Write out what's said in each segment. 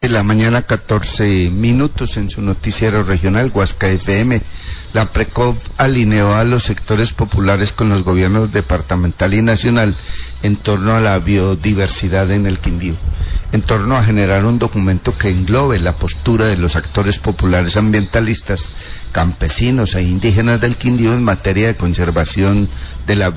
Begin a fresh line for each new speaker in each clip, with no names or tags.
De la mañana 14 minutos en su noticiero regional Huasca FM. La Precop alineó a los sectores populares con los gobiernos departamental y nacional en torno a la biodiversidad en el Quindío, en torno a generar un documento que englobe la postura de los actores populares ambientalistas, campesinos e indígenas del Quindío en materia de conservación de la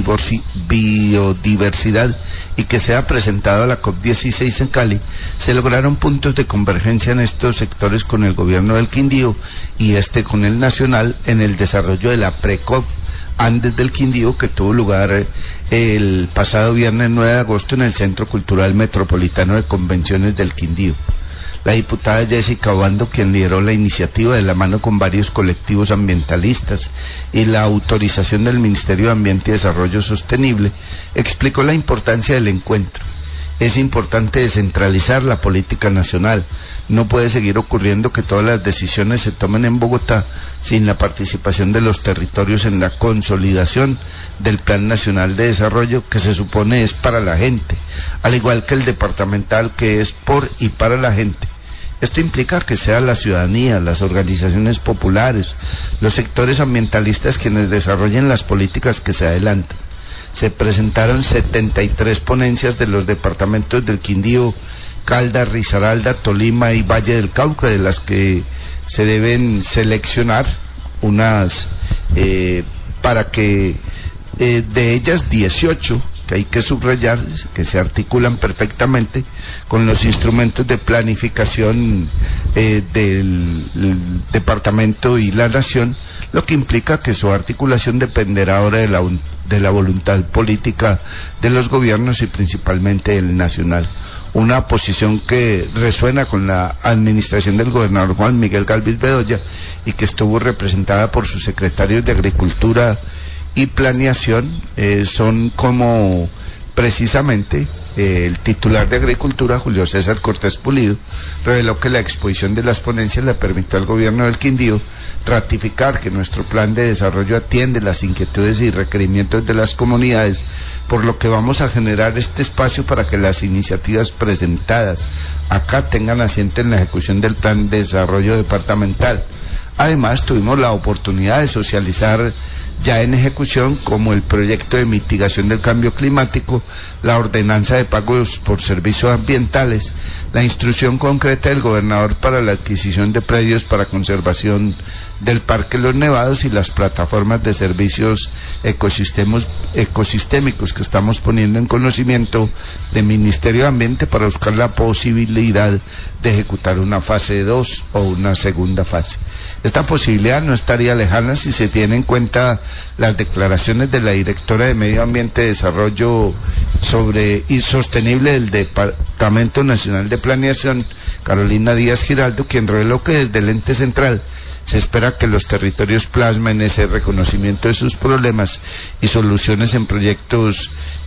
biodiversidad y que sea presentado a la COP16 en Cali. Se lograron puntos de convergencia en estos sectores con el gobierno del Quindío y con el nacional en el desarrollo de la Precop Andes del Quindío, que tuvo lugar el pasado viernes 9 de agosto en el Centro Cultural Metropolitano de Convenciones del Quindío. La diputada Jessica Obando, quien lideró la iniciativa de la mano con varios colectivos ambientalistas y la autorización del Ministerio de Ambiente y Desarrollo Sostenible, explicó la importancia del encuentro. Es importante descentralizar la política nacional. No puede seguir ocurriendo que todas las decisiones se tomen en Bogotá sin la participación de los territorios en la consolidación del Plan Nacional de Desarrollo, que se supone es para la gente, al igual que el departamental, que es por y para la gente. Esto implica que sea la ciudadanía, las organizaciones populares, los sectores ambientalistas quienes desarrollen las políticas que se adelantan. Se presentaron 73 ponencias de los departamentos del Quindío, Caldas, Risaralda, Tolima y Valle del Cauca, de las que se deben seleccionar unas para que de ellas 18 que hay que subrayar, que se articulan perfectamente con los instrumentos de planificación del departamento y la nación, lo que implica que su articulación dependerá ahora de la voluntad política de los gobiernos y principalmente el nacional. Una posición que resuena con la administración del gobernador Juan Miguel Galvis Bedoya y que estuvo representada por sus secretarios de Agricultura y Planeación, son como precisamente el titular de Agricultura, Julio César Cortés Pulido, reveló que la exposición de las ponencias le permitió al gobierno del Quindío ratificar que nuestro plan de desarrollo atiende las inquietudes y requerimientos de las comunidades, por lo que vamos a generar este espacio para que las iniciativas presentadas acá tengan asiento en la ejecución del plan de desarrollo departamental. Además, tuvimos la oportunidad de socializar ya en ejecución como el proyecto de mitigación del cambio climático, la ordenanza de pagos por servicios ambientales, la instrucción concreta del gobernador para la adquisición de predios para conservación del Parque Los Nevados y las plataformas de servicios ecosistémicos que estamos poniendo en conocimiento del Ministerio de Ambiente para buscar la posibilidad de ejecutar una fase 2 o una segunda fase. Esta posibilidad no estaría lejana si se tiene en cuenta las declaraciones de la directora de Medio Ambiente y Desarrollo Sostenible del Departamento Nacional de Planeación, Carolina Díaz Giraldo, quien reveló que desde el ente central se espera que los territorios plasmen ese reconocimiento de sus problemas y soluciones en proyectos.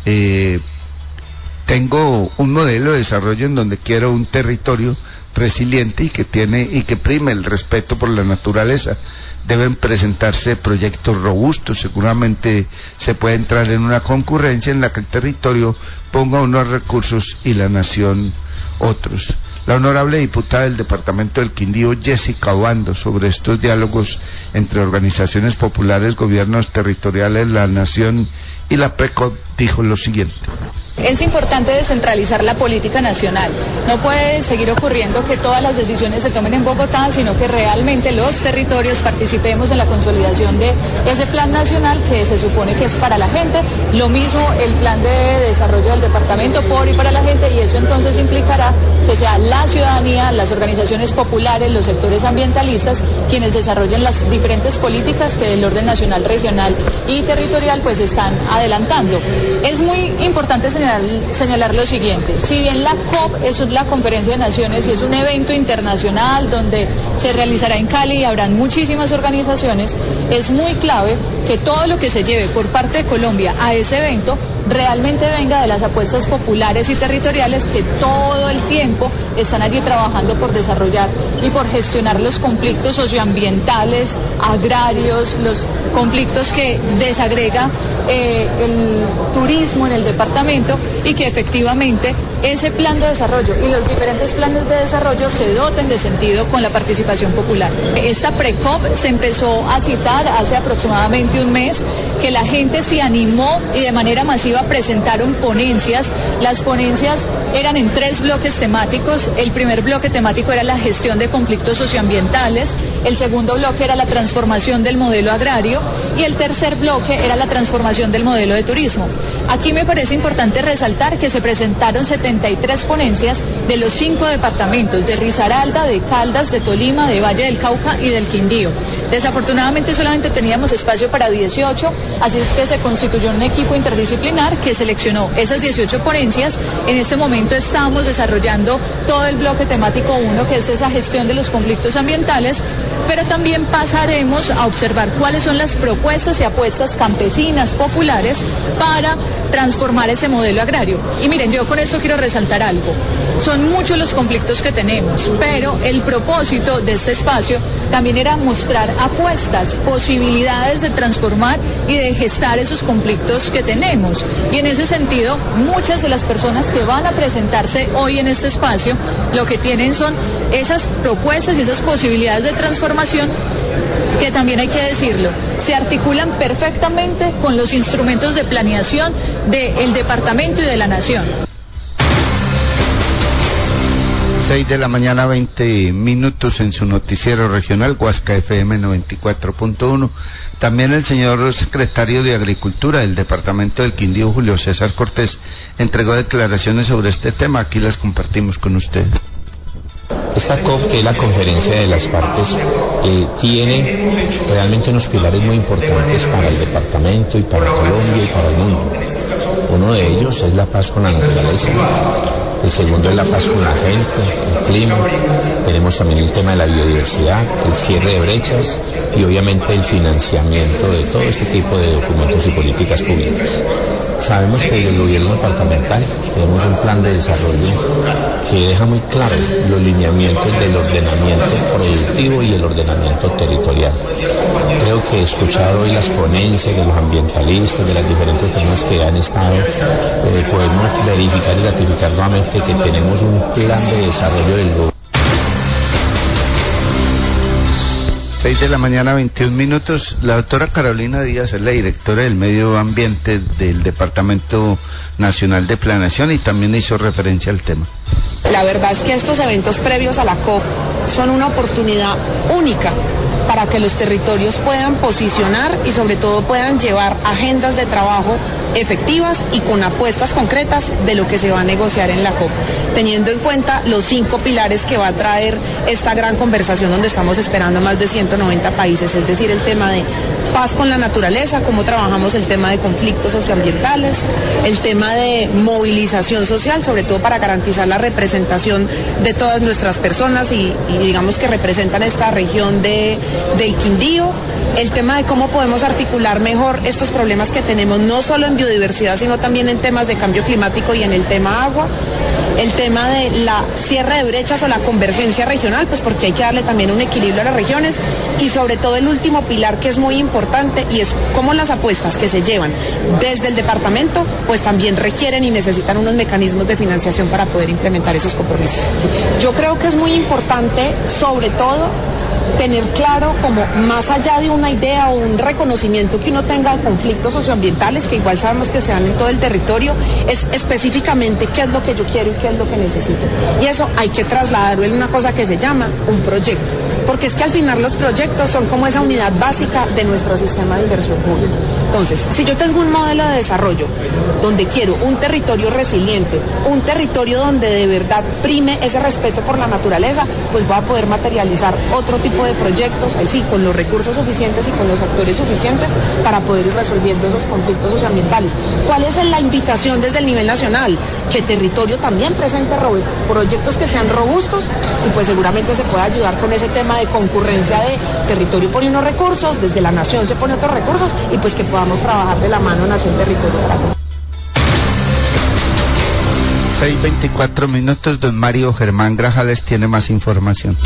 Tengo un modelo de desarrollo en donde quiero un territorio resiliente y que prime el respeto por la naturaleza. Deben presentarse proyectos robustos. Seguramente se puede entrar en una concurrencia en la que el territorio ponga unos recursos y la nación otros. La honorable diputada del departamento del Quindío, Jessica Obando, sobre estos diálogos entre organizaciones populares, gobiernos territoriales, la nación y la Precop, dijo lo siguiente.
Es importante descentralizar la política nacional. No puede seguir ocurriendo que todas las decisiones se tomen en Bogotá, sino que realmente los territorios participemos en la consolidación de ese plan nacional que se supone que es para la gente. Lo mismo el plan de desarrollo del departamento por y para la gente, y eso entonces implicará que sea la ciudadanía, las organizaciones populares, los sectores ambientalistas, quienes desarrollen las diferentes políticas que el orden nacional, regional y territorial pues están adelantando. Es muy importante señalar lo siguiente: si bien la COP es la Conferencia de Naciones y es un evento internacional donde se realizará en Cali y habrán muchísimas organizaciones, es muy clave que todo lo que se lleve por parte de Colombia a ese evento realmente venga de las apuestas populares y territoriales que todo el tiempo están allí trabajando por desarrollar y por gestionar los conflictos socioambientales, agrarios, los conflictos que desagrega el turismo en el departamento y que efectivamente ese plan de desarrollo y los diferentes planes de desarrollo se doten de sentido con la participación popular. Esta PRECOP se empezó a citar hace aproximadamente un mes, que la gente se animó y de manera masiva presentaron ponencias. Las ponencias eran en 3 bloques temáticos. El primer bloque temático era la gestión de conflictos socioambientales, el segundo bloque era la transformación del modelo agrario y el tercer bloque era la transformación del modelo de turismo. Aquí me parece importante resaltar que se presentaron 73 ponencias de los 5 departamentos, de Risaralda, de Caldas, de Tolima, de Valle del Cauca y del Quindío. Desafortunadamente solamente teníamos espacio para 18, así es que se constituyó un equipo interdisciplinar que seleccionó esas 18 ponencias. En este momento estamos desarrollando todo el bloque temático 1, que es esa gestión de los conflictos ambientales, pero también pasaremos a observar cuáles son las propuestas y apuestas campesinas, populares, para transformar ese modelo agrario. Y miren, yo con esto quiero resaltar algo. Son muchos los conflictos que tenemos, pero el propósito de este espacio también era mostrar apuestas, posibilidades de transformar y de gestar esos conflictos que tenemos. Y en ese sentido, muchas de las personas que van a presentarse hoy en este espacio, lo que tienen son esas propuestas y esas posibilidades de transformación que también hay que decirlo, se articulan perfectamente con los instrumentos de planeación del departamento y de la nación.
6 de la mañana, 20 minutos en su noticiero regional, Huasca FM 94.1. También el señor secretario de Agricultura del departamento del Quindío, Julio César Cortés, entregó declaraciones sobre este tema. Aquí las compartimos con usted.
Esta COP, que es la conferencia de las partes, tiene realmente unos pilares muy importantes para el departamento y para Colombia y para el mundo. Uno de ellos es la paz con la naturaleza, el segundo es la paz con la gente, el clima, tenemos también el tema de la biodiversidad, el cierre de brechas y obviamente el financiamiento de todo este tipo de documentos y políticas públicas. Sabemos que desde el gobierno departamental tenemos un plan de desarrollo que deja muy claro los lineamientos del ordenamiento productivo y el ordenamiento territorial. Creo que he escuchado hoy las ponencias de los ambientalistas, de las diferentes personas que han estado, podemos verificar y ratificar nuevamente que tenemos un plan de desarrollo del gobierno.
6 de la mañana, 21 minutos. La doctora Carolina Díaz es la directora del Medio Ambiente del Departamento Nacional de Planeación y también hizo referencia al tema.
La verdad es que estos eventos previos a la COP son una oportunidad única para que los territorios puedan posicionar y sobre todo puedan llevar agendas de trabajo efectivas y con apuestas concretas de lo que se va a negociar en la COP, teniendo en cuenta los 5 pilares que va a traer esta gran conversación donde estamos esperando más de 190 países, es decir, el tema de paz con la naturaleza, cómo trabajamos el tema de conflictos socioambientales, el tema de movilización social, sobre todo para garantizar la representación de todas nuestras personas y digamos que representan esta región del Quindío, el tema de cómo podemos articular mejor estos problemas que tenemos no solo en biodiversidad sino también en temas de cambio climático y en el tema agua, el tema de la cierre de brechas o la convergencia regional, pues porque hay que darle también un equilibrio a las regiones, y sobre todo el último pilar que es muy importante y es cómo las apuestas que se llevan desde el departamento pues también requieren y necesitan unos mecanismos de financiación para poder implementar esos compromisos. Yo creo que es muy importante sobre todo tener claro como más allá de una idea o un reconocimiento que uno tenga de conflictos socioambientales, que igual sabemos que se dan en todo el territorio, es específicamente qué es lo que yo quiero y qué es lo que necesito. Y eso hay que trasladarlo en una cosa que se llama un proyecto, porque es que al final los proyectos son como esa unidad básica de nuestro sistema de inversión pública. Entonces, si yo tengo un modelo de desarrollo donde quiero un territorio resiliente, un territorio donde de verdad prime ese respeto por la naturaleza, pues voy a poder materializar otro tipo de proyectos, ahí sí, con los recursos suficientes y con los actores suficientes para poder ir resolviendo esos conflictos socioambientales. ¿Cuál es la invitación desde el nivel nacional? Que el territorio también presente proyectos que sean robustos y pues seguramente se pueda ayudar con ese tema de concurrencia de territorio pone unos recursos, desde la nación se pone otros recursos y pues que podamos trabajar de la mano nación-territorio.
6:24 minutos, don Mario Germán Grajales tiene más información.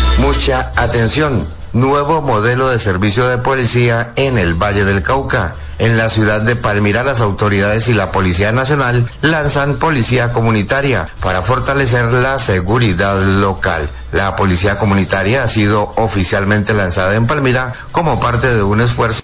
Mucha atención, nuevo modelo de servicio de policía en el Valle del Cauca. En la ciudad de Palmira, las autoridades y la Policía Nacional lanzan policía comunitaria para fortalecer la seguridad local. La policía comunitaria ha sido oficialmente lanzada en Palmira como parte de un esfuerzo